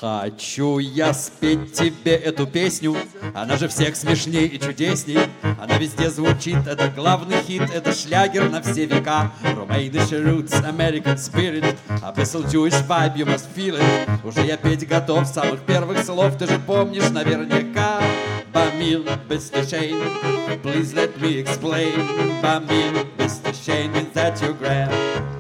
Хочу я спеть тебе эту песню, она же всех смешней и чудесней. Она везде звучит, это главный хит, это шлягер на все века. Romanian roots, American spirit, a whistle Jewish vibe, you must feel it. Уже я петь готов с самых первых слов, ты же помнишь наверняка. Бамил, Mr. Shane, please let me explain. Бамил, Mr. Shane, means that you're grand.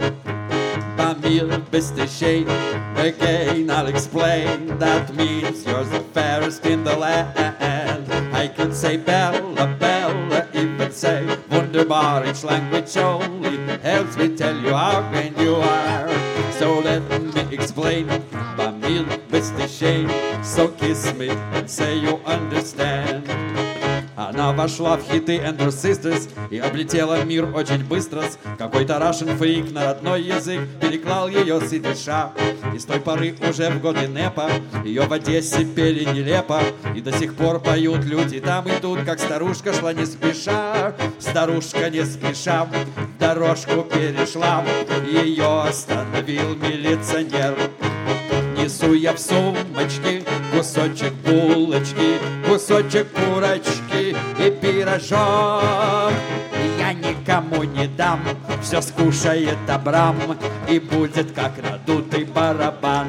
Bamil, Mr. Shane, again I'll explain. That means you're the fairest in the land. I could say Bella, Bella, even say Wunderbar. Each language only helps me tell you how grand you are. So let me explain. Bamil, Mr. Shane, so kiss me and say you understand. Она вошла в хиты Andrew Sisters и облетела мир очень быстро. Какой-то Russian фрик на родной язык переклал ее с идыша. И с той поры уже в годы НЭПа ее в Одессе пели нелепо. И до сих пор поют люди там и тут, как старушка шла не спеша. Старушка не спеша дорожку перешла, ее остановил милиционер. Несу я в сумочке кусочек булочки, кусочек курочки и пирожок. Я никому не дам, все скушает Абрам, и будет как надутый барабан.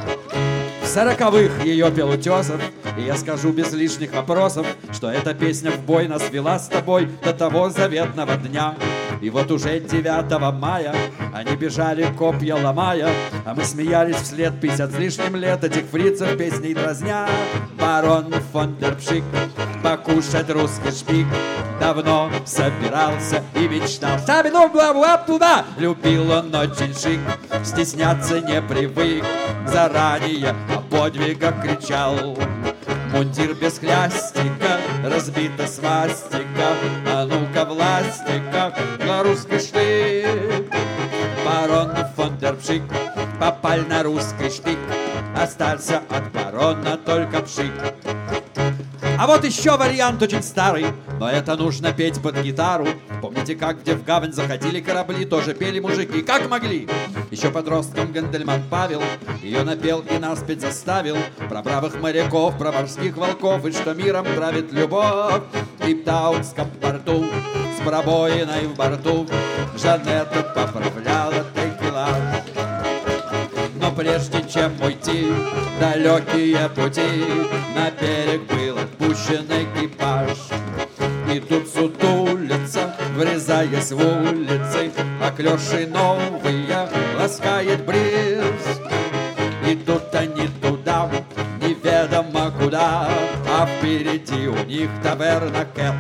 В 40-х ее пел Утесов, и я скажу без лишних вопросов, что эта песня в бой нас вела с тобой до того заветного дня. И вот уже 9 мая они бежали, копья ломая, а мы смеялись вслед 50 с лишним лет этих фрицев песней дразня. Барон фон дер Пшик покушать русский шпик давно собирался и мечтал. Сабину бла-бла туда! Любил он очень шик, стесняться не привык, заранее о подвигах кричал. Мундир без хлястика, разбита свастика, а ну-ка властика, на русский штык. Барон фон дер Пшик попал на русский штык, остался от барона только пшик. А вот еще вариант очень старый, но это нужно петь под гитару. Помните, как где в гавань заходили корабли, тоже пели мужики, как могли. Еще подростком Гендельман Павел ее напел и нас петь заставил. Про бравых моряков, про морских волков, и что миром правит любовь. И в Даунском порту с пробоиной в борту Жанетту поправляла текила. Но прежде чем уйти далекие пути, на берег был отпущен экипаж. И тут сутулится, врезаясь в улицы, а клёши новые ласкает бриз. И тут они туда, неведомо куда, а впереди у них таверна Кэт.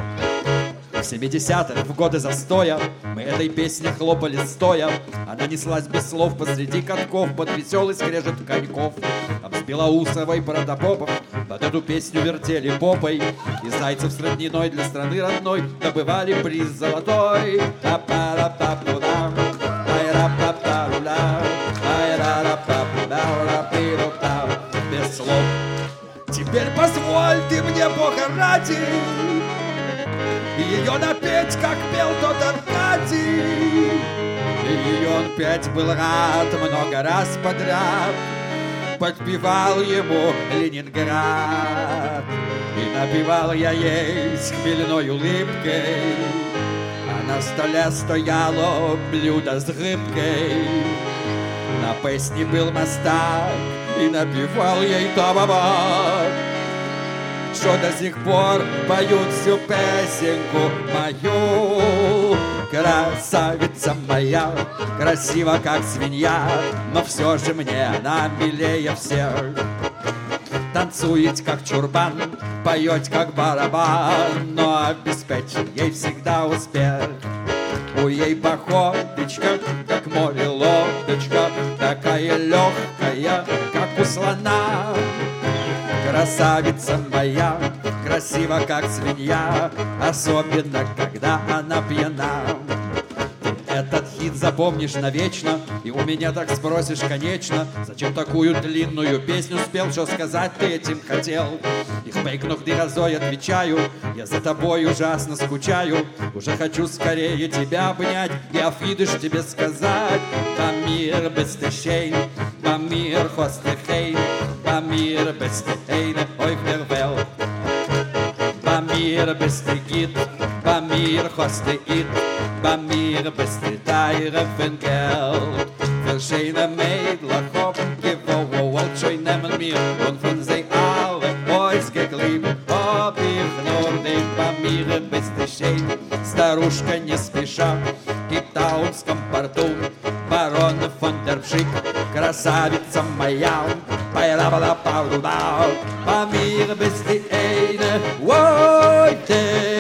В 70-х, в годы застоя, мы этой песне хлопали стоя. Она неслась без слов посреди катков под веселый скрежет коньков. А с Белоусовой Протопопов под эту песню вертели попой, и зайцев с родниной для страны родной добывали приз золотой. Без слов. Теперь позволь ты мне, Бога ради, ее напеть, как пел тот Аркадий. Ее он петь был рад много раз подряд, подпевал ему Ленинград. И напевал я ей с хмельной улыбкой, а на столе стояло блюдо с рыбкой. На песне был мастак, и напевал ей табабак, что до сих пор поют всю песенку мою. Красавица моя, красива как свинья, но все же мне она милее всех. Танцует как чурбан, поет как барабан, но обеспечен ей всегда успех. У ей походочка, как море лодочка, такая легкая, как у слона. Красавица моя, красива как свинья, особенно когда она пьяна. Ты этот хит запомнишь навечно, и у меня так спросишь, конечно, зачем такую длинную песню спел, что сказать ты этим хотел. И спейкнув дыразой отвечаю, я за тобой ужасно скучаю, уже хочу скорее тебя обнять и афидыш тебе сказать. Бамир бестешейн, бамир хостехейн, bei mir bist du eine auf der Welt. Bei mir bist du Gitt, bei mir hast du it, bei mir bist du teuer von Geld. Für schöne Mädel kommen gewollt schön nehmen mir und von sie alle Boys gegliebt. Ob ich nur den bei mir bist du schön, Старушка не спеша, китаунском порту, барона фон дер Пшик, красавица моя, па-ла-ба-ла-па-ла-ба, bei mir bist du eine,